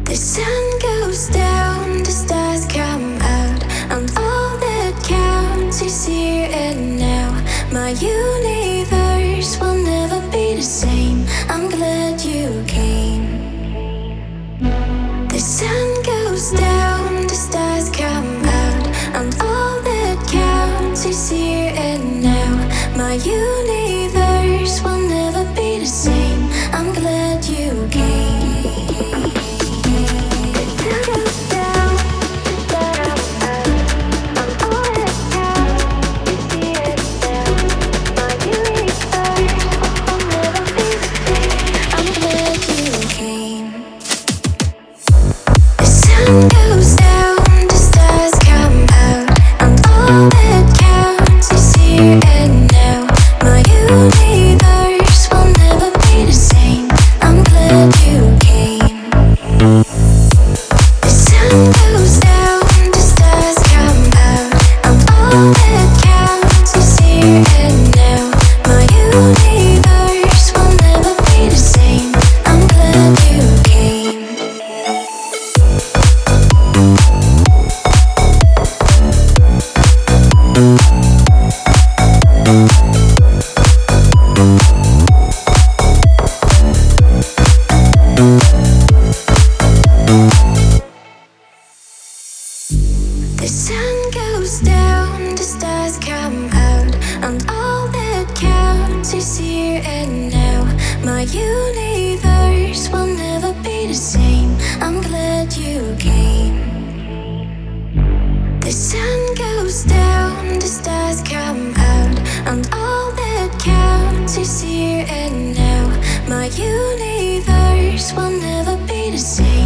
The sun goes down, the stars come out, and all that counts is here and now. My universe will never be the same. I'm glad you came. The sun goes down, the stars come out, and all that counts is here and now. My universe will never be the same. I'm glad you came. Goes down, the stars come out, and all that counts is here and now. My universe will never be the same. I'm glad you came. The sun goes down, the stars come out, and all that counts is here and now. My universe will never be the same. I'm glad you came. The sun goes down, the stars come out, and all that counts is here and now. My universe will never be the same. I'm glad you came. The sun goes down, the stars come out, and all that counts is here and now. My universe will never be the same.